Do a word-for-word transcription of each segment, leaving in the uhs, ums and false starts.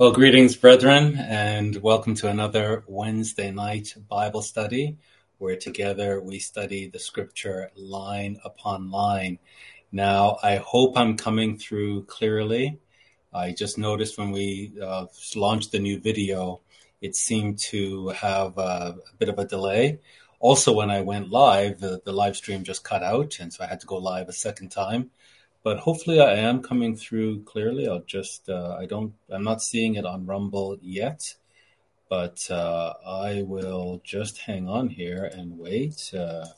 Well, greetings, brethren, and welcome to another Wednesday night Bible study, where together we study the scripture line upon line. Now, I hope I'm coming through clearly. I just noticed when we uh, launched the new video, it seemed to have uh, a bit of a delay. Also, when I went live, the, the live stream just cut out, and so I had to go live a second time. But hopefully I am coming through clearly. I'll just, uh, I don't, I'm not seeing it on Rumble yet, but uh, I will just hang on here and wait. Uh,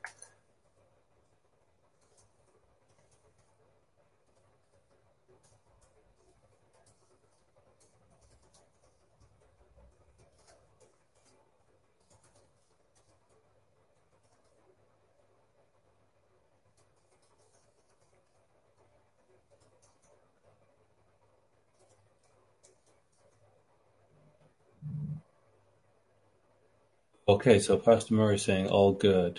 okay, so Pastor Murray is saying all good.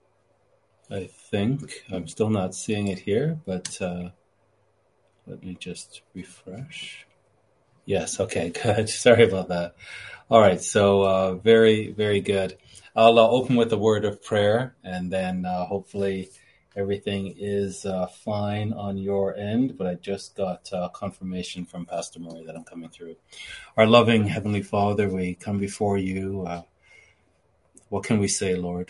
I think I'm still not seeing it here, but uh, let me just refresh. Yes, okay, good. Sorry about that. All right, so uh, very, very good. I'll uh, open with a word of prayer, and then uh, hopefully everything is uh, fine on your end, but I just got uh, confirmation from Pastor Murray that I'm coming through. Our loving Heavenly Father, we come before you. Uh, what can we say, Lord?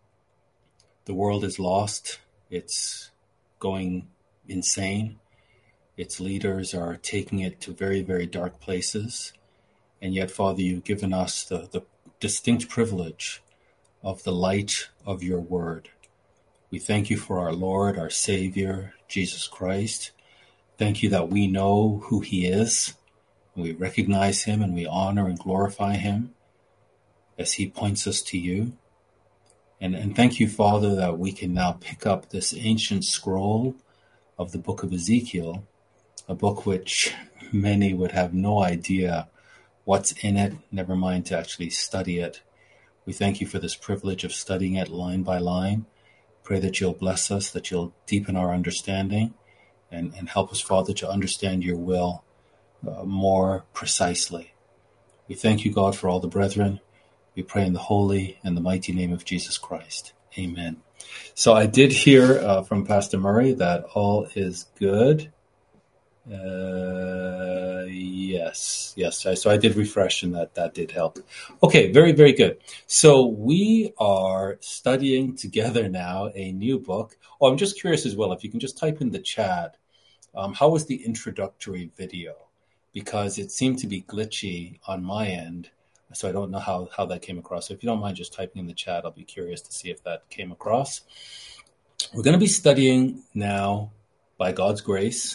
The world is lost. It's going insane. Its leaders are taking it to very, very dark places. And yet, Father, you've given us the, the distinct privilege of the light of your word. We thank you for our Lord, our Savior, Jesus Christ. Thank you that we know who he is. And we recognize him and we honor and glorify him as he points us to you. And, and thank you, Father, that we can now pick up this ancient scroll of the book of Ezekiel, a book which many would have no idea what's in it, never mind to actually study it. We thank you for this privilege of studying it line by line. Pray that you'll bless us, that you'll deepen our understanding, and, and help us, Father, to understand your will uh, more precisely. We thank you, God, for all the brethren. We pray in the holy and the mighty name of Jesus Christ. Amen. So I did hear uh, from Pastor Murray that all is good. Uh, yes, yes. So I did refresh, and that, that did help. Okay, very, very good. So we are studying together now a new book. Oh, I'm just curious as well, if you can just type in the chat, um, how was the introductory video? Because it seemed to be glitchy on my end, so I don't know how, how that came across. So if you don't mind just typing in the chat, I'll be curious to see if that came across. We're going to be studying now, by God's grace,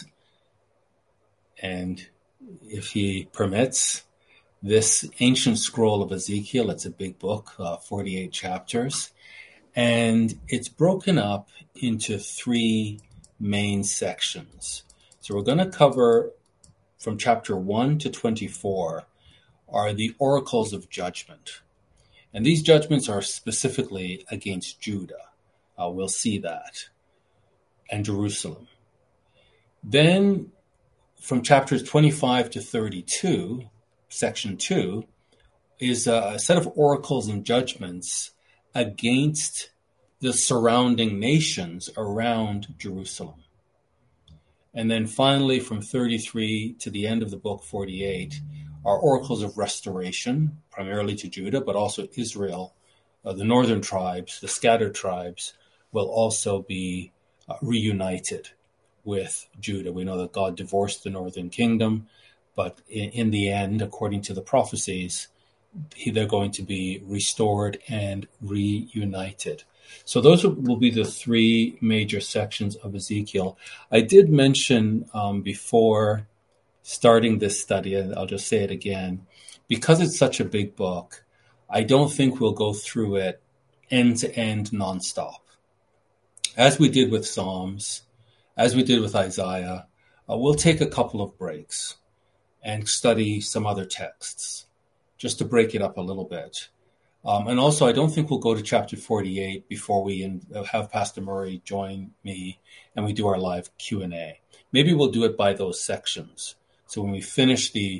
and if he permits, this ancient scroll of Ezekiel. It's a big book, uh, forty-eight chapters, and it's broken up into three main sections. So we're going to cover from chapter one to twenty-four are the oracles of judgment. And these judgments are specifically against Judah. Uh, we'll see that. And Jerusalem. Then from chapters twenty-five to thirty-two, section two, is a set of oracles and judgments against the surrounding nations around Jerusalem. And then finally, from thirty-three to the end of the book, forty-eight, are oracles of restoration, primarily to Judah, but also Israel. Uh, the northern tribes, the scattered tribes, will also be uh, reunited with Judah. We know that God divorced the northern kingdom, but in, in the end, according to the prophecies, they're going to be restored and reunited. So those will be the three major sections of Ezekiel. I did mention um, before starting this study, and I'll just say it again, because it's such a big book, I don't think we'll go through it end to end nonstop. As we did with Psalms, as we did with Isaiah, uh, we'll take a couple of breaks and study some other texts just to break it up a little bit. Um, and also, I don't think we'll go to chapter forty-eight before we in, uh, have Pastor Murray join me and we do our live Q and A. Maybe we'll do it by those sections. So when we finish the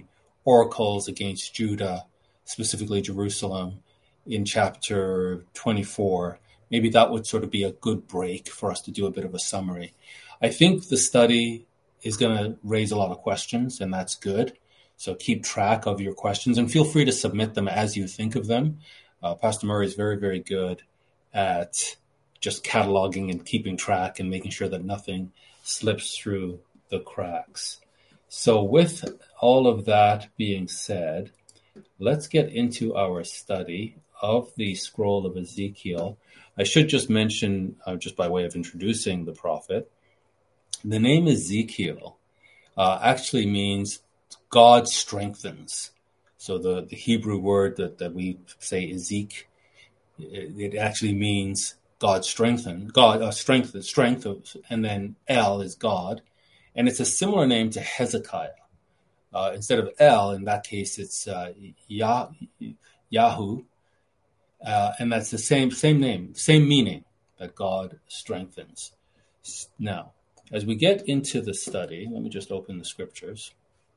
oracles against Judah, specifically Jerusalem, in chapter twenty-four. Maybe that would sort of be a good break for us to do a bit of a summary. I think the study is going to raise a lot of questions, and that's good. So keep track of your questions and feel free to submit them as you think of them. Uh, Pastor Murray is very, very good at just cataloging and keeping track and making sure that nothing slips through the cracks. So with all of that being said, let's get into our study of the scroll of Ezekiel. I should just mention, uh, just by way of introducing the prophet, the name Ezekiel uh, actually means God strengthens. So the, the Hebrew word that, that we say Ezek, it, it actually means God strengthen, God uh, strength, strength, of, and then El is God, and it's a similar name to Hezekiah. Uh, instead of El, in that case, it's uh, Yah, Yahoo, uh, and that's the same same name, same meaning, that God strengthens. Now, as we get into the study, let me just open the scriptures.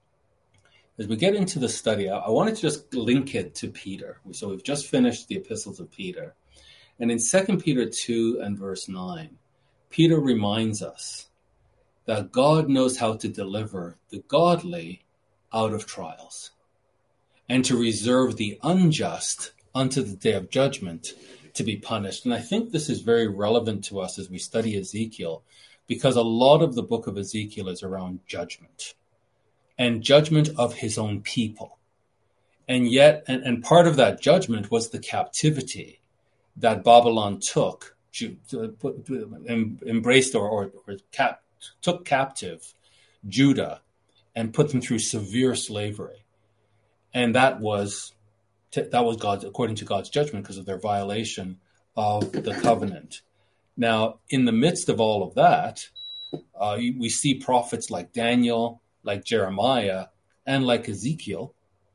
As we get into the study, I, I wanted to just link it to Peter. So we've just finished the epistles of Peter. And in Second Peter two and verse nine, Peter reminds us that God knows how to deliver the godly out of trials and to reserve the unjust unto the day of judgment to be punished. And I think this is very relevant to us as we study Ezekiel, because a lot of the book of Ezekiel is around judgment and judgment of his own people. And yet, and, and part of that judgment was the captivity that Babylon took, embraced or, or, or cap, took captive Judah and put them through severe slavery. And that was that was God's, according to God's judgment, because of their violation of the covenant. Now, in the midst of all of that, uh, we see prophets like Daniel, like Jeremiah, and like Ezekiel,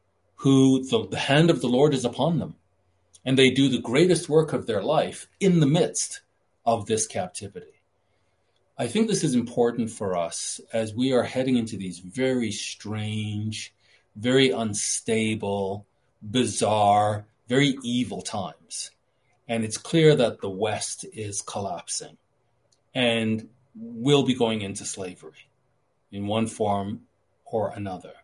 who the, the hand of the Lord is upon them. And they do the greatest work of their life in the midst of this captivity. I think this is important for us as we are heading into these very strange, very unstable, bizarre, very evil times. And it's clear that the West is collapsing and will be going into slavery in one form or another.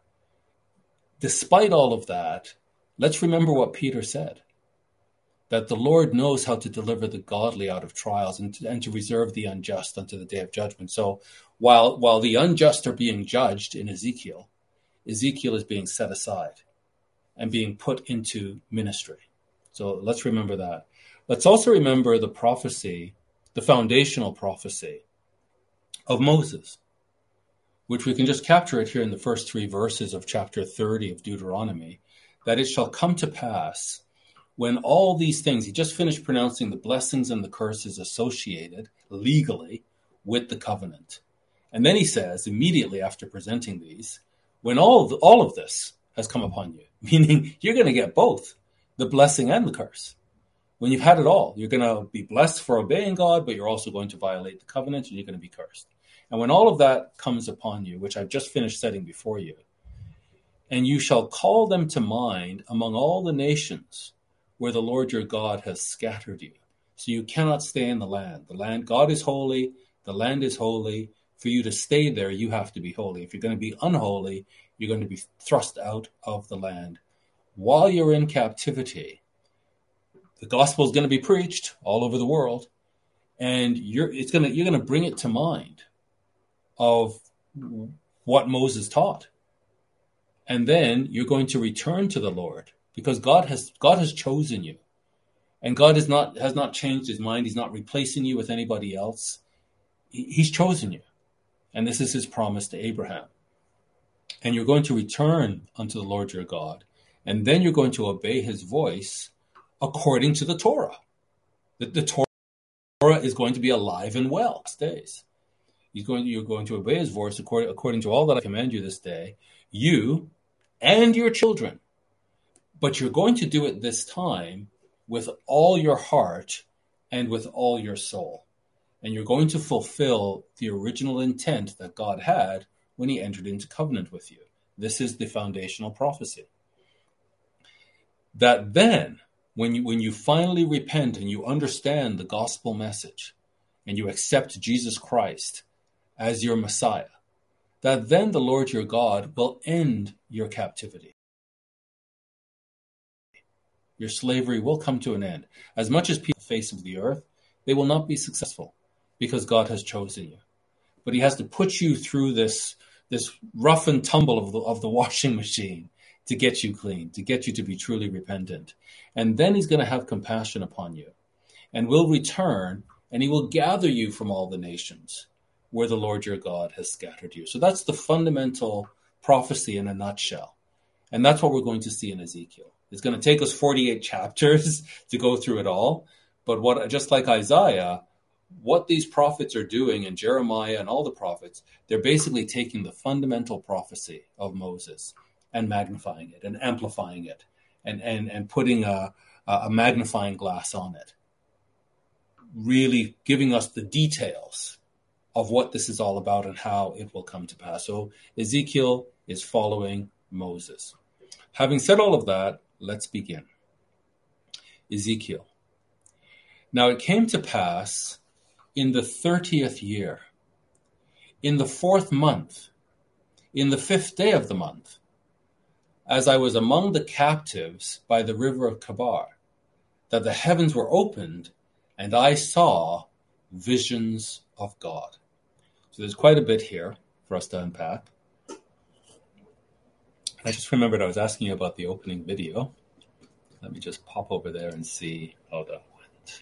Despite all of that, let's remember what Peter said, that the Lord knows how to deliver the godly out of trials and to, and to reserve the unjust unto the day of judgment. So while, while the unjust are being judged in Ezekiel, Ezekiel is being set aside and being put into ministry. So let's remember that. Let's also remember the prophecy, the foundational prophecy of Moses, which we can just capture it here in the first three verses of chapter thirty of Deuteronomy, that it shall come to pass when all these things, he just finished pronouncing the blessings and the curses associated legally with the covenant. And then he says, immediately after presenting these, when all of, the, all of this has come upon you, meaning you're going to get both the blessing and the curse. When you've had it all, you're going to be blessed for obeying God, but you're also going to violate the covenant and you're going to be cursed. And when all of that comes upon you, which I've just finished setting before you, and you shall call them to mind among all the nations where the Lord your God has scattered you. So you cannot stay in the land. The land, God is holy. The land is holy. For you to stay there, you have to be holy. If you're going to be unholy, you're going to be thrust out of the land. While you're in captivity, the gospel is going to be preached all over the world, and you're it's going to you're going to bring it to mind of what Moses taught. And then you're going to return to the Lord, because God has God has chosen you. And God has not has not changed his mind. He's not replacing you with anybody else. He's chosen you. And this is his promise to Abraham. And you're going to return unto the Lord your God. And then you're going to obey his voice according to the Torah. The, the Torah is going to be alive and well these days. He's going to, you're going to obey his voice according, according to all that I command you this day, you and your children. But you're going to do it this time with all your heart and with all your soul. And you're going to fulfill the original intent that God had when he entered into covenant with you. This is the foundational prophecy. That then, when you, when you finally repent and you understand the gospel message and you accept Jesus Christ as your Messiah, that then the Lord your God will end your captivity. Your slavery will come to an end. As much as people on the face of the earth, they will not be successful because God has chosen you. But he has to put you through this, this rough and tumble of the, of the washing machine to get you clean, to get you to be truly repentant. And then he's going to have compassion upon you and will return, and he will gather you from all the nations where the Lord your God has scattered you. So that's the fundamental prophecy in a nutshell. And that's what we're going to see in Ezekiel. It's going to take us forty-eight chapters to go through it all. But what, just like Isaiah, what these prophets are doing, and Jeremiah and all the prophets, they're basically taking the fundamental prophecy of Moses and magnifying it and amplifying it and, and, and putting a, a magnifying glass on it, really giving us the details of what this is all about and how it will come to pass. So Ezekiel is following Moses. Having said all of that, let's begin. Ezekiel. Now it came to pass in the thirtieth year, in the fourth month, in the fifth day of the month, as I was among the captives by the river of Kabar, that the heavens were opened, and I saw visions of God. So there's quite a bit here for us to unpack. I just remembered I was asking you about the opening video. Let me just pop over there and see how that went.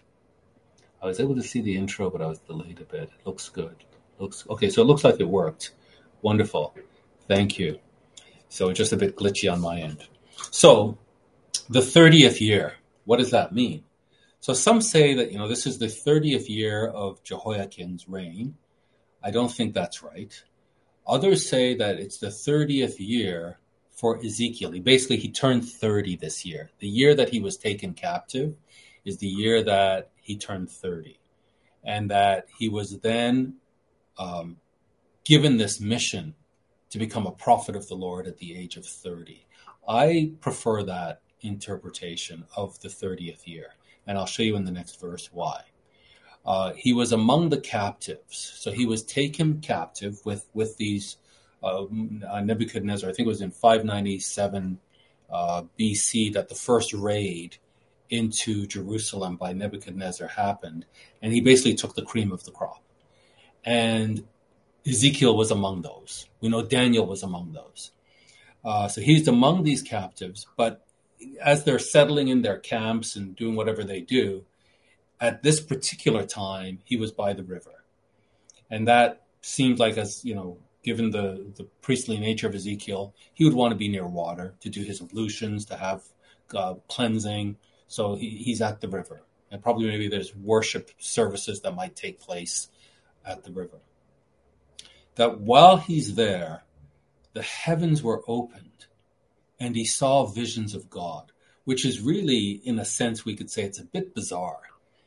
I was able to see the intro, but I was delayed a bit. It looks good. Looks okay, so it looks like it worked. Wonderful. Thank you. So just a bit glitchy on my end. So the thirtieth year, what does that mean? So some say that, you know, this is the thirtieth year of Jehoiakim's reign. I don't think that's right. Others say that it's the thirtieth year for Ezekiel. He basically, he turned thirty this year. The year that he was taken captive is the year that he turned thirty. And that he was then um, given this mission to become a prophet of the Lord at the age of thirty. I prefer that interpretation of the thirtieth year. And I'll show you in the next verse why. Uh, he was among the captives. So he was taken captive with, with these uh, Nebuchadnezzar. I think it was in five ninety-seven uh, B C that the first raid into Jerusalem by Nebuchadnezzar happened. And he basically took the cream of the crop. And Ezekiel was among those. We know Daniel was among those. Uh, so he's among these captives. But as they're settling in their camps and doing whatever they do, at this particular time, he was by the river. And that seemed like, as you know, given the, the priestly nature of Ezekiel, he would want to be near water to do his ablutions, to have uh, cleansing. So he, he's at the river. And probably maybe there's worship services that might take place at the river. That while he's there, the heavens were opened and he saw visions of God, which is really, in a sense, we could say it's a bit bizarre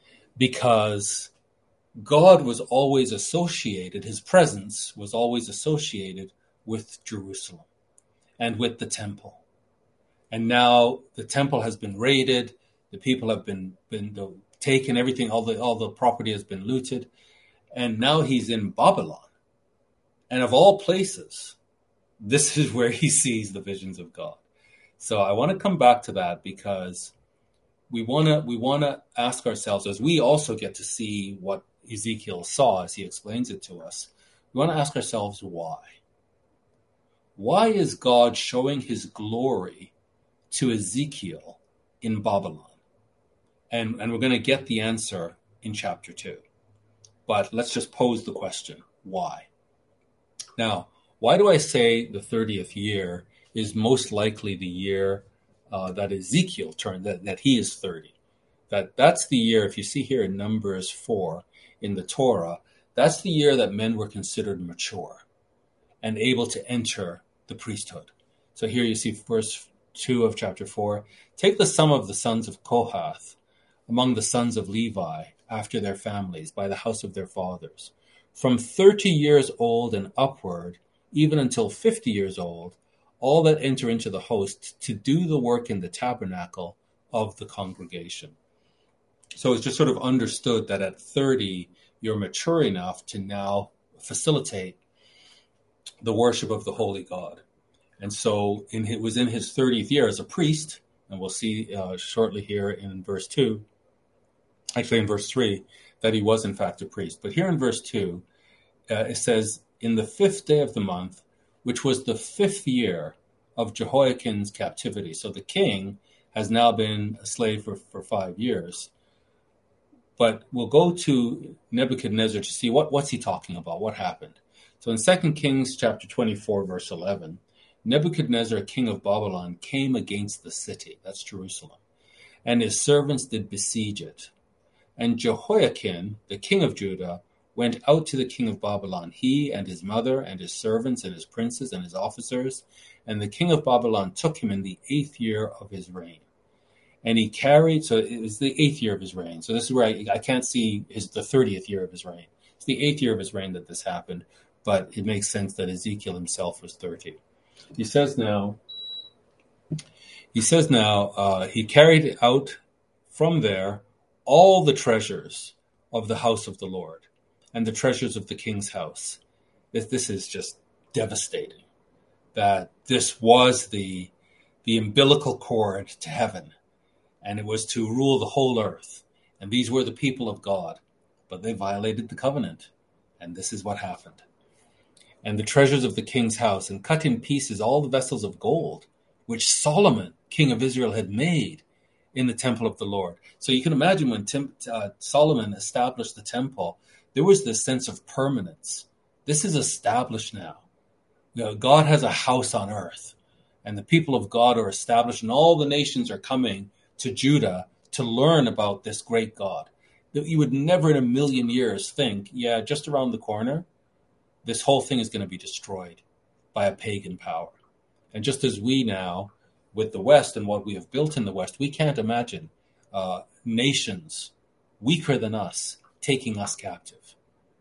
because God was always associated, his presence was always associated with Jerusalem and with the temple. And now the temple has been raided, the people have been, been taken, everything, all the, all the property has been looted, and now he's in Babylon. And of all places, this is where he sees the visions of God. So I want to come back to that because we want to we want to ask ourselves, as we also get to see what Ezekiel saw as he explains it to us, we want to ask ourselves why. Why is God showing his glory to Ezekiel in Babylon? And, and we're going to get the answer in chapter two. But let's just pose the question, why? Now, why do I say the thirtieth year is most likely the year uh, that Ezekiel turned, that, that he is thirty? That that's the year, if you see here in Numbers four in the Torah, that's the year that men were considered mature and able to enter the priesthood. So here you see verse two of chapter four. Take the sum of the sons of Kohath among the sons of Levi after their families by the house of their fathers. From thirty years old and upward, even until fifty years old, all that enter into the host to do the work in the tabernacle of the congregation. So it's just sort of understood that at thirty, you're mature enough to now facilitate the worship of the holy God. And so in, it was in his thirtieth year as a priest, and we'll see uh, shortly here in verse two, actually in verse three, that he was in fact a priest. But here in verse two, uh, it says, in the fifth day of the month, which was the fifth year of Jehoiakim's captivity. So the king has now been a slave for, for five years. But we'll go to Nebuchadnezzar to see what, what's he talking about, what happened. So in Second Kings chapter twenty-four, verse eleven, Nebuchadnezzar, king of Babylon, came against the city, that's Jerusalem, and his servants did besiege it. And Jehoiakim, the king of Judah, went out to the king of Babylon, he and his mother and his servants and his princes and his officers, and the king of Babylon took him in the eighth year of his reign. And he carried, so it was the eighth year of his reign. So this is where I, I can't see his the thirtieth year of his reign. It's the eighth year of his reign that this happened, but it makes sense that Ezekiel himself was thirty. He says now, he says now, uh, he carried out from there all the treasures of the house of the Lord and the treasures of the king's house. This, this is just devastating, that this was the, the umbilical cord to heaven. And it was to rule the whole earth. And these were the people of God. But they violated the covenant. And this is what happened. And the treasures of the king's house, and cut in pieces all the vessels of gold, which Solomon, king of Israel, had made in the temple of the Lord. So you can imagine when Tim, uh, Solomon established the temple, there was this sense of permanence. This is established now. You know, God has a house on earth. And the people of God are established, and all the nations are coming to Judah to learn about this great God. You would never in a million years think, yeah, just around the corner, this whole thing is going to be destroyed by a pagan power. And just as we now, with the West and what we have built in the West, we can't imagine uh, nations weaker than us taking us captive.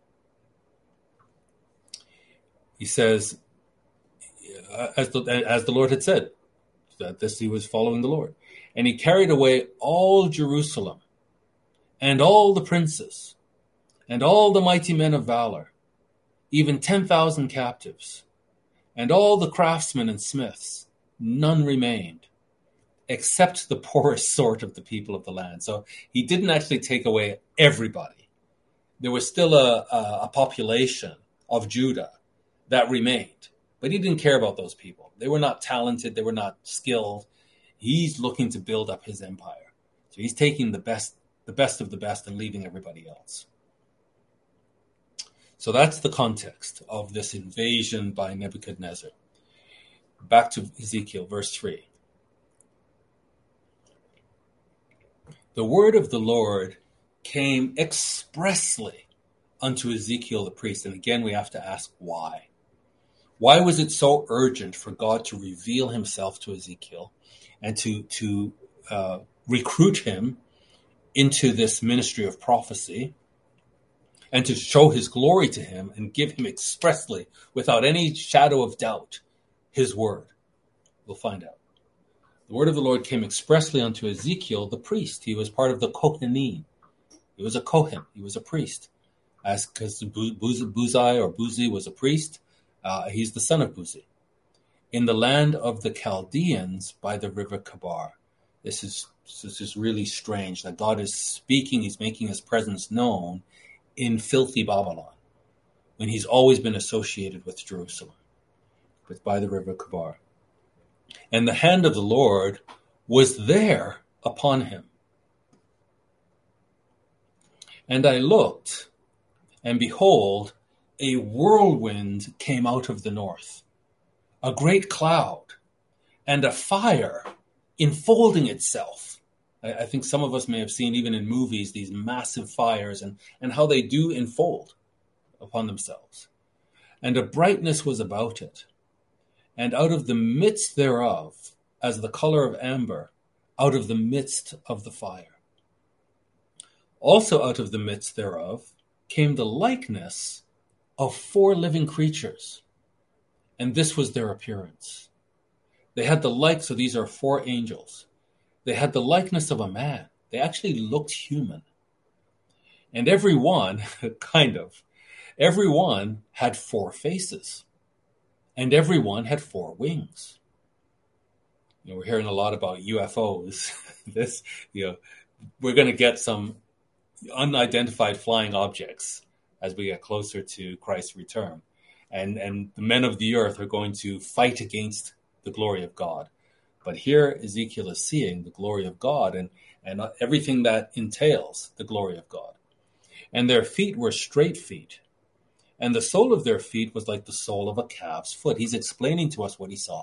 He says, as the, as the Lord had said, that this he was following the Lord. And he carried away all Jerusalem, and all the princes, and all the mighty men of valor, even ten thousand captives, and all the craftsmen and smiths. None remained, except the poorest sort of the people of the land. So he didn't actually take away everybody. There was still a, a, a population of Judah that remained, but he didn't care about those people. They were not talented. They were not skilled. He's looking to build up his empire. So he's taking the best, the best of the best and leaving everybody else. So that's the context of this invasion by Nebuchadnezzar. Back to Ezekiel, verse three. The word of the Lord came expressly unto Ezekiel the priest. And again, we have to ask why. Why was it so urgent for God to reveal himself to Ezekiel and to, to uh, recruit him into this ministry of prophecy and to show his glory to him and give him expressly, without any shadow of doubt, his word? We'll find out. The word of the Lord came expressly unto Ezekiel the priest. He was part of the Kohanim. He was a Kohen. He was a priest. As because Buzi or Buzi was a priest, uh, he's the son of Buzi. In the land of the Chaldeans by the river Kabar. This is this is really strange that God is speaking. He's making his presence known in filthy Babylon, when he's always been associated with Jerusalem, but by the river Kabar. And the hand of the Lord was there upon him. And I looked, and behold, a whirlwind came out of the north, a great cloud, and a fire enfolding itself. I, I think some of us may have seen, even in movies, these massive fires and, and how they do enfold upon themselves. And a brightness was about it. And out of the midst thereof, as the color of amber, out of the midst of the fire. Also out of the midst thereof came the likeness of four living creatures. And this was their appearance. They had the like, so these are four angels. They had the likeness of a man. They actually looked human. And every one, kind of, every one had four faces. And every one had four wings. You know, we're hearing a lot about U F Os. this, you know, we're going to get some unidentified flying objects as we get closer to Christ's return. And, and the men of the earth are going to fight against the glory of God. But here Ezekiel is seeing the glory of God and, and everything that entails the glory of God. And their feet were straight feet. And the sole of their feet was like the sole of a calf's foot. He's explaining to us what he saw.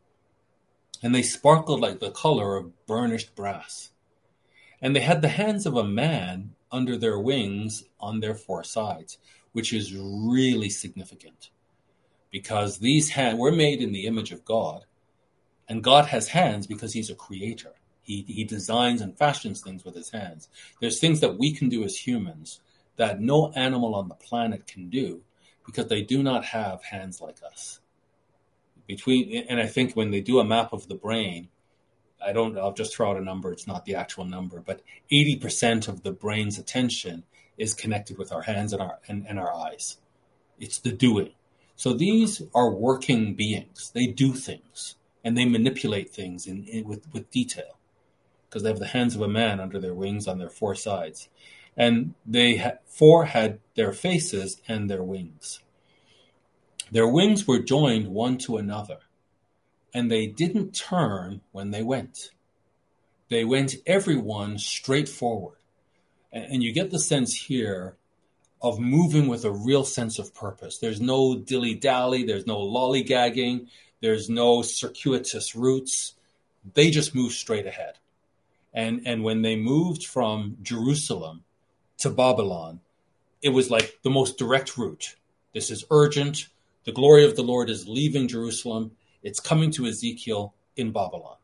And they sparkled like the color of burnished brass. And they had the hands of a man under their wings on their four sides, which is really significant. Because these hands were made in the image of God. And God has hands because he's a creator. He, he designs and fashions things with his hands. There's things that we can do as humans that no animal on the planet can do because they do not have hands like us. Between, and I think when they do a map of the brain, I don't, I'll just throw out a number, it's not the actual number, but eighty percent of the brain's attention is connected with our hands and our, and, and our eyes. It's the doing. So these are working beings. They do things and they manipulate things in, in with, with detail because they have the hands of a man under their wings on their four sides. And they ha- four had their faces and their wings. Their wings were joined one to another, and they didn't turn when they went. They went every one straight forward. And, and you get the sense here of moving with a real sense of purpose. There's no dilly-dally, there's no lollygagging, there's no circuitous routes. They just move straight ahead. And, and when they moved from Jerusalem to Babylon, it was like the most direct route. This is urgent. The glory of the Lord is leaving Jerusalem. It's coming to Ezekiel in Babylon.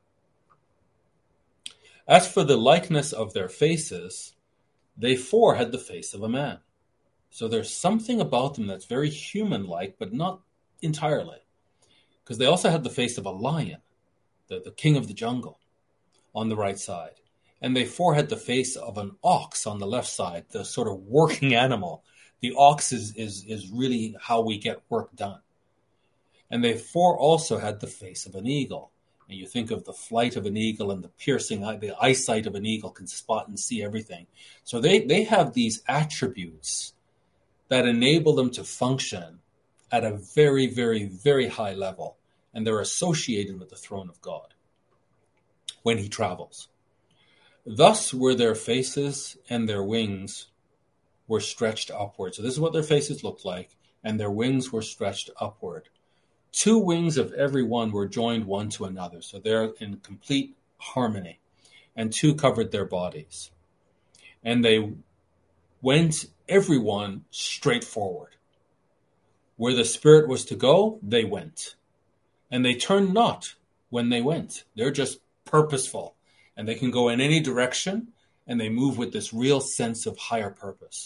As for the likeness of their faces, they four had the face of a man. So there's something about them that's very human-like, but not entirely. Because they also had the face of a lion, the, the king of the jungle, on the right side. And they four had the face of an ox on the left side, the sort of working animal. The ox is, is, is really how we get work done. And they four also had the face of an eagle. And you think of the flight of an eagle and the piercing eye, the eyesight of an eagle can spot and see everything. So they, they have these attributes that enable them to function at a very, very, very high level. And they're associated with the throne of God when he travels. Thus were their faces and their wings were stretched upward. So this is what their faces looked like, and their wings were stretched upward. Two wings of every one were joined one to another, so they're in complete harmony, and two covered their bodies. And they went, every one, straight forward. Where the Spirit was to go, they went. And they turned not when they went. They're just purposeful. And they can go in any direction, and they move with this real sense of higher purpose.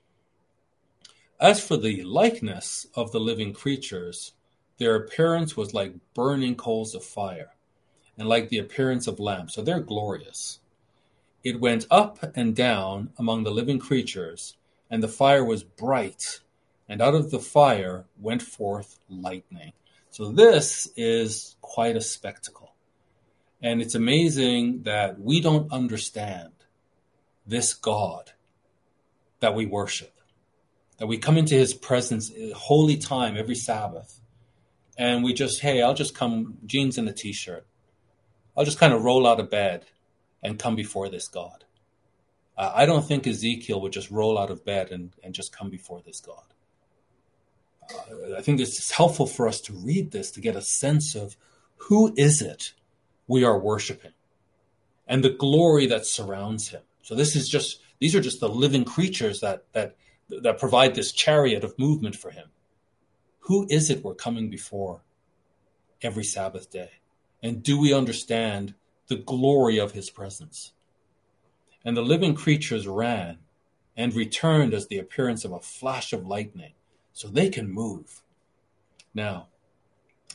As for the likeness of the living creatures, their appearance was like burning coals of fire, and like the appearance of lamps. So they're glorious. It went up and down among the living creatures, and the fire was bright, and out of the fire went forth lightning. So this is quite a spectacle. And it's amazing that we don't understand this God that we worship, that we come into his presence, holy time every Sabbath, and we just, hey, I'll just come, jeans and a t-shirt. I'll just kind of roll out of bed and come before this God. Uh, I don't think Ezekiel would just roll out of bed and, and just come before this God. Uh, I think it's helpful for us to read this to get a sense of who is it we are worshiping and the glory that surrounds him. So this is just, these are just the living creatures that, that, that provide this chariot of movement for him. Who is it we're coming before every Sabbath day? And do we understand the glory of his presence? And the living creatures ran and returned as the appearance of a flash of lightning, so they can move. Now,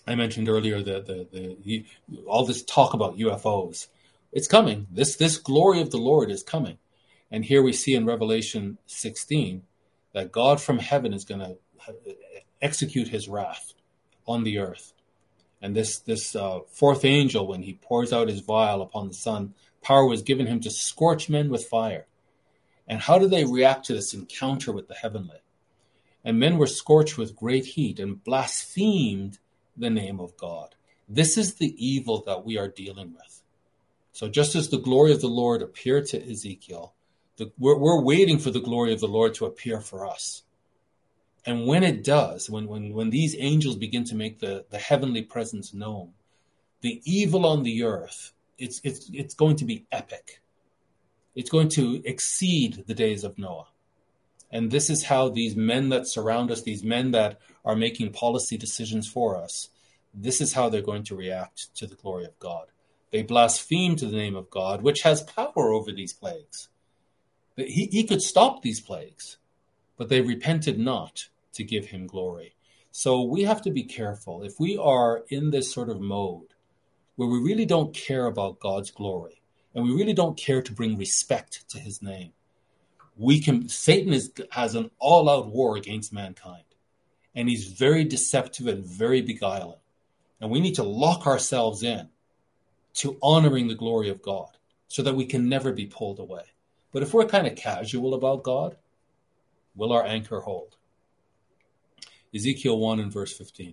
I mentioned earlier that the, the, the all this talk about U F Os, it's coming. This this glory of the Lord is coming. And here we see in Revelation sixteen that God from heaven is going to execute his wrath on the earth. And this this uh, fourth angel, when he pours out his vial upon the sun, power was given him to scorch men with fire. And how do they react to this encounter with the heavenly? And men were scorched with great heat and blasphemed the name of God. This is the evil that we are dealing with. So just as the glory of the Lord appeared to Ezekiel, the, we're, we're waiting for the glory of the Lord to appear for us. And when it does, when, when, when these angels begin to make the, the heavenly presence known, the evil on the earth, it's, it's, it's going to be epic. It's going to exceed the days of Noah. And this is how these men that surround us, these men that are making policy decisions for us, this is how they're going to react to the glory of God. They blaspheme to the name of God, which has power over these plagues. He, he could stop these plagues, but they repented not to give him glory. So we have to be careful. If we are in this sort of mode where we really don't care about God's glory, and we really don't care to bring respect to his name, we can. Satan is, has an all-out war against mankind, and he's very deceptive and very beguiling. And we need to lock ourselves in to honoring the glory of God so that we can never be pulled away. But if we're kind of casual about God, will our anchor hold? Ezekiel one and verse fifteen.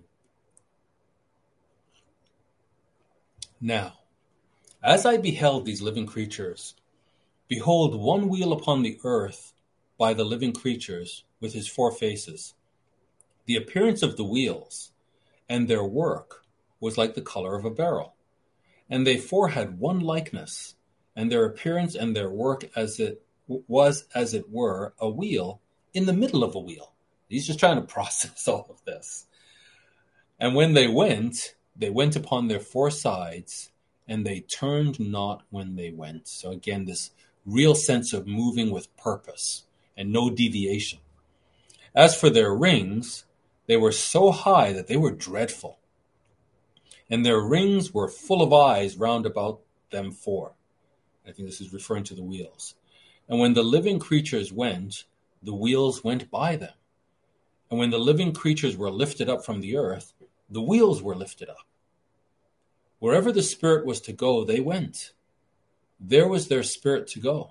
Now, as I beheld these living creatures, behold, one wheel upon the earth by the living creatures with his four faces. The appearance of the wheels and their work was like the color of a beryl. And they four had one likeness, and their appearance and their work as it was, as it were, a wheel in the middle of a wheel. He's just trying to process all of this. And when they went, they went upon their four sides, and they turned not when they went. So again, this real sense of moving with purpose and no deviation. As for their rings, they were so high that they were dreadful. And their rings were full of eyes round about them four. I think this is referring to the wheels. And when the living creatures went, the wheels went by them. And when the living creatures were lifted up from the earth, the wheels were lifted up. Wherever the Spirit was to go, they went. There was their spirit to go.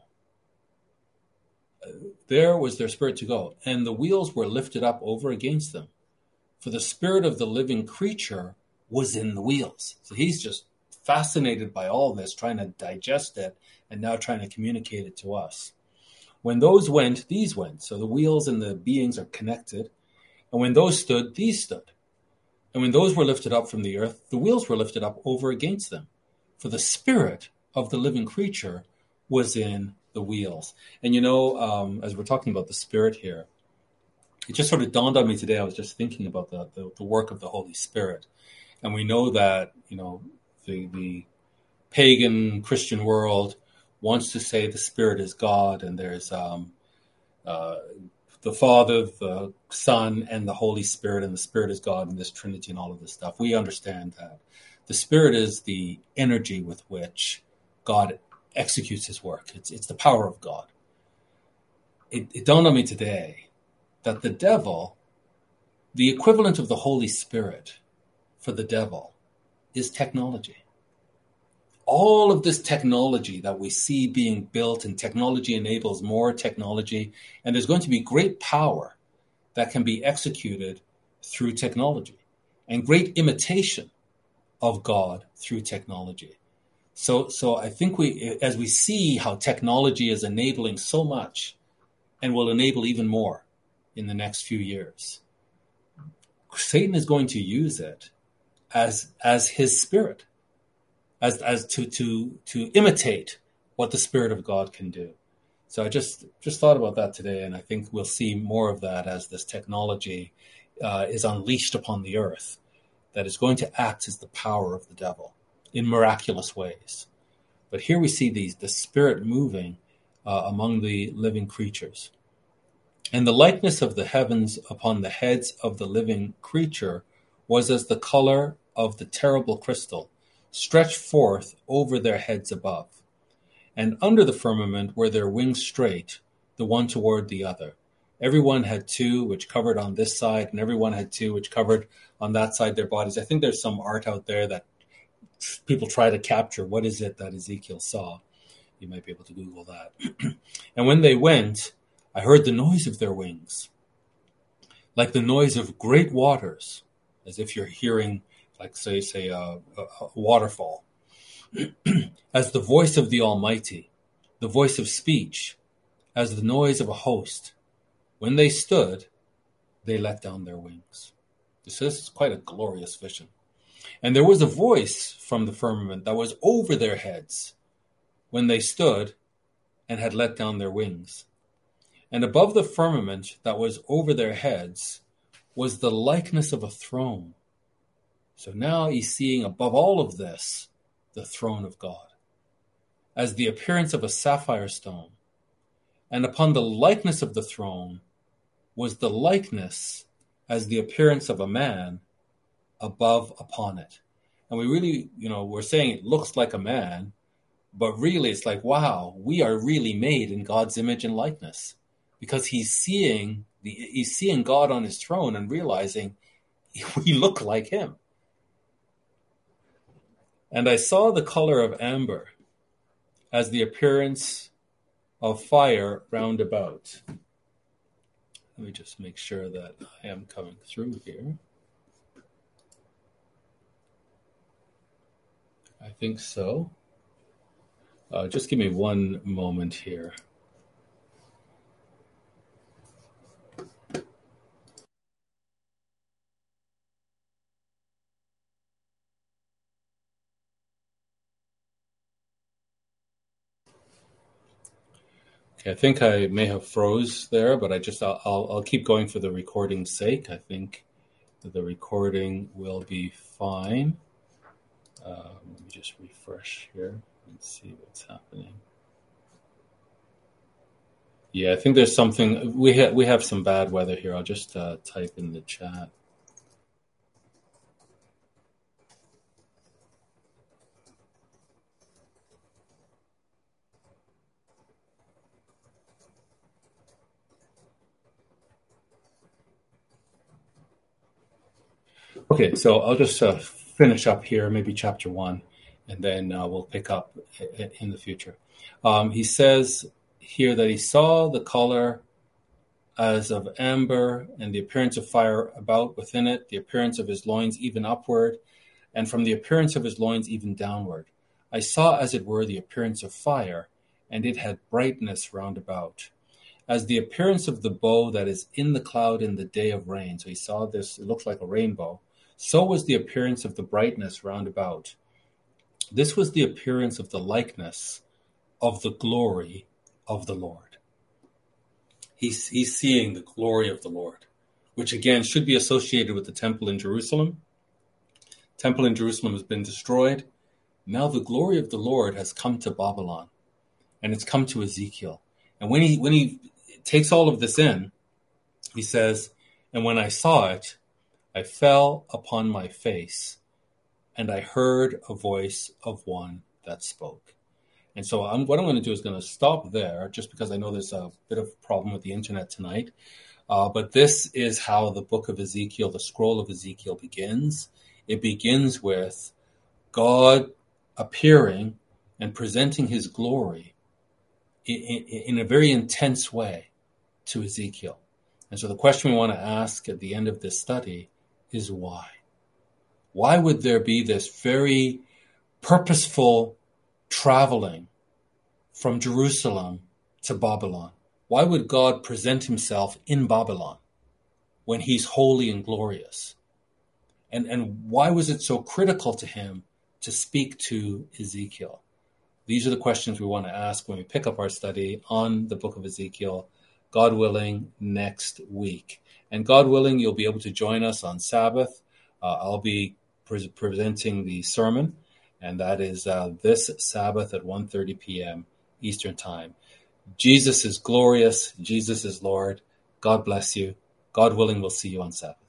There was their spirit to go. And the wheels were lifted up over against them. For the spirit of the living creature was in the wheels. So he's just fascinated by all this, trying to digest it, and now trying to communicate it to us. When those went, these went. So the wheels and the beings are connected. And when those stood, these stood. And when those were lifted up from the earth, the wheels were lifted up over against them. For the spirit of the living creature was in the wheels. And you know, um, as we're talking about the Spirit here, it just sort of dawned on me today. I was just thinking about the, the, the work of the Holy Spirit. And we know that, you know, the, the pagan Christian world wants to say the Spirit is God, and there's um, uh, the Father, the Son, and the Holy Spirit, and the Spirit is God, and this Trinity and all of this stuff. We understand that. The Spirit is the energy with which God executes his work. It's, it's the power of God. It, it dawned on me today that the devil, the equivalent of the Holy Spirit for the devil, is technology. All of this technology that we see being built, and technology enables more technology, and there's going to be great power that can be executed through technology, and great imitation of God through technology. So, so I think we, as we see how technology is enabling so much, and will enable even more in the next few years, Satan is going to use it as as his spirit, as as to to to imitate what the Spirit of God can do. So I just just thought about that today, and I think we'll see more of that as this technology uh, is unleashed upon the earth, that is going to act as the power of the devil in miraculous ways. But here we see these the Spirit moving uh, among the living creatures. And the likeness of the heavens upon the heads of the living creature was as the color of the terrible crystal stretched forth over their heads above. And under the firmament were their wings straight, the one toward the other. Everyone had two, which covered on this side, and everyone had two, which covered on that side their bodies. I think there's some art out there that people try to capture. What is it that Ezekiel saw? You might be able to Google that. And when they went, I heard the noise of their wings, like the noise of great waters, as if you're hearing, like, say, say a, a, a waterfall, as the voice of the Almighty, the voice of speech, as the noise of a host. When they stood, they let down their wings. This is quite a glorious vision. And there was a voice from the firmament that was over their heads when they stood and had let down their wings. And above the firmament that was over their heads was the likeness of a throne. So now he's seeing above all of this the throne of God, as the appearance of a sapphire stone. And upon the likeness of the throne was the likeness as the appearance of a man above upon it. And we really, you know, we're saying it looks like a man, but really it's like, wow, we are really made in God's image and likeness, because he's seeing the, he's seeing God on his throne and realizing we look like him. And I saw the color of amber as the appearance of fire round about. Let me just make sure that I am coming through here. I think so. Uh, just give me one moment here. Okay, I think I may have froze there, but I just I'll I'll, I'll keep going for the recording's sake. I think that the recording will be fine. Uh, let me just refresh here and see what's happening. Yeah, I think there's something. We ha- we have some bad weather here. I'll just uh, type in the chat. Okay, so I'll just uh, finish up here, maybe chapter one, and then uh, we'll pick up in the future. Um, he says here that he saw the color as of amber, and the appearance of fire about within it, the appearance of his loins even upward, and from the appearance of his loins even downward. I saw, as it were, the appearance of fire, and it had brightness round about, as the appearance of the bow that is in the cloud in the day of rain. So he saw this, it looks like a rainbow. So was the appearance of the brightness round about. This was the appearance of the likeness of the glory of the Lord. He's, he's seeing the glory of the Lord, which again should be associated with the temple in Jerusalem. Temple in Jerusalem has been destroyed. Now the glory of the Lord has come to Babylon, and it's come to Ezekiel. And when he when he takes all of this in, he says, and when I saw it, I fell upon my face, and I heard a voice of one that spoke. And so I'm, what I'm going to do is going to stop there, just because I know there's a bit of a problem with the internet tonight. Uh, but this is how the book of Ezekiel, the scroll of Ezekiel, begins. It begins with God appearing and presenting his glory in, in, in a very intense way to Ezekiel. And so the question we want to ask at the end of this study is why? Why would there be this very purposeful traveling from Jerusalem to Babylon? Why would God present himself in Babylon when he's holy and glorious? And, and why was it so critical to him to speak to Ezekiel? These are the questions we want to ask when we pick up our study on the book of Ezekiel, God willing, next week. And God willing, you'll be able to join us on Sabbath. Uh, I'll be pre- presenting the sermon, and that is uh, this Sabbath at one thirty p.m. Eastern Time. Jesus is glorious. Jesus is Lord. God bless you. God willing, we'll see you on Sabbath.